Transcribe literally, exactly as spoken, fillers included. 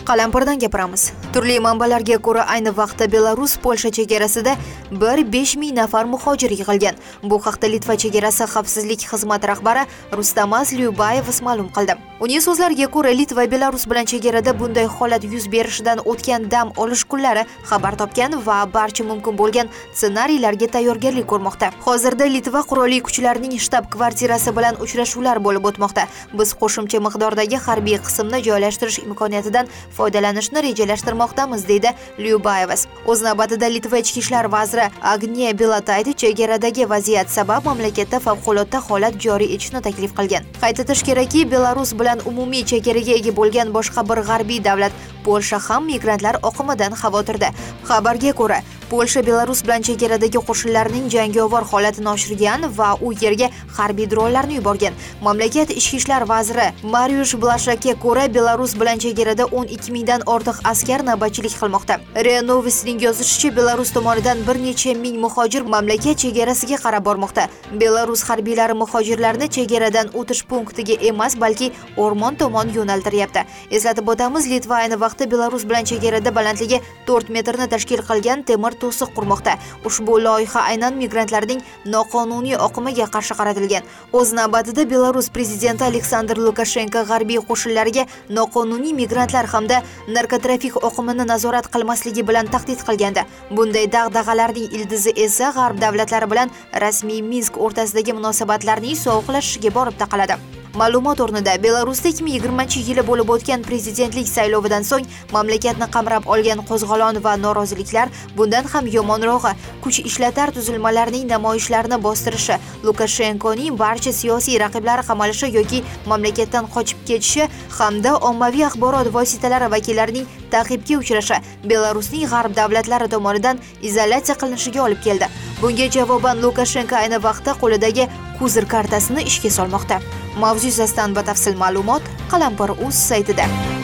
Qalampirdan gapiramiz. Turli manbalarga ko'ra ayni vaqtda Belarus Polsha chegarasida bir besh ming nafar muhojir yig'ilgan. Bu haqda Litva chegarasi xavfsizlik xizmati rahbari Rustamas Lyubayevas ma'lum qildi. Uning so'zlariga ko'ra, Litva Belarus bilan chegarada bunday holat yuz berishidan o'tgan dam olish kunlari xabar topgan va barcha mumkin bo'lgan ssenariylarga tayyorgarlik ko'rmoqda. Hozirda Litva qurolli kuchlarining shtab-kvartirasi bilan uchrashuvlar bo'lib o'tmoqda. Biz qo'shimcha miqdordagi harbiy qismni joylashtirish imkoniyatidan foydalanishni rejalashtirmoqdamiz, deydi Lyubayevas. O'z navbatida Litva ichki ishlar vaziri Agne Bilataydi chegaradagi vaziyat sabab mamlakatda favqulodda holat joriy etishni taklif qilgan. Qayd etish kerakki, Belarus bilan umumiy chegaraga ega bo'lgan boshqa bir g'arbiy davlat Polsha ham migrantlar oqimidan xavotirda. Xabarga ko'ra, Polsha Belarus bilan chegaradagi qo'shinlarning jangovar holatini oshirgan va u yerga harbiy dronlarni yuborgan. Mamlakat ichki ishlar vaziri Mariusz Blaszakka ko'ra, Belarus bilan chegarada o'n ikki mingdan ortiq askar navbatchilik qilmoqda. RIA Novost'ning yozishicha, Belarus tomonidan bir necha ming muhojir mamlakat chegarasiga qarab bormoqda. Belarus harbiylari muhojirlarni chegaradan o'tish punktiga emas, balki o'rmon tomon yo'naltiryapti. Eslatib o'tamiz, Litva ayni vaqtda Belarus bilan chegarada balandligi to'rt metrni tashkil qilgan temir to'siq qurmoqda. Ushbu loyiha aynan migrantlarning noqonuniy oqimiga qarshi qaratilgan. O'z navbatida Belarus prezidenti Aleksandr Lukashenko g'arbiy qo'shinlariga noqonuniy migrantlar hamda narkotrafik oqimini nazorat qilmasligi bilan tahdid qilgandi. Bunday dag'dag'alarning ildizi esa g'arb davlatlari bilan rasmiy Minsk o'rtasidagi munosabatlarning sovuqlashishiga borib taqaladi. Ma'lumot o'rnida, Belarusda ikki ming yigirmanchi yili bo'lib o'tgan prezidentlik saylovidan so'ng mamlakatni qamrab olgan qo'zg'olon va noroziliklar bundan ham yomonrog'i kuch ishlatar tuzilmalarning namoyishlarini bostirishi, Lukashenkoning barcha siyosiy raqiblari qamalishi yoki mamlakatdan qochib ketishi hamda ommaviy axborot vositalari vakillarining ta'qibga uchrashi Belarusning g'arb davlatlari tomonidan izolyatsiya qilinishiga olib keldi. Bunga javoban Lukashenko ayni vaqtda qo'lidagi Kuzir kartasini ishga solmoqda. Mavzu yuzasidan batafsil ma'lumot Qalampir.uz saytida.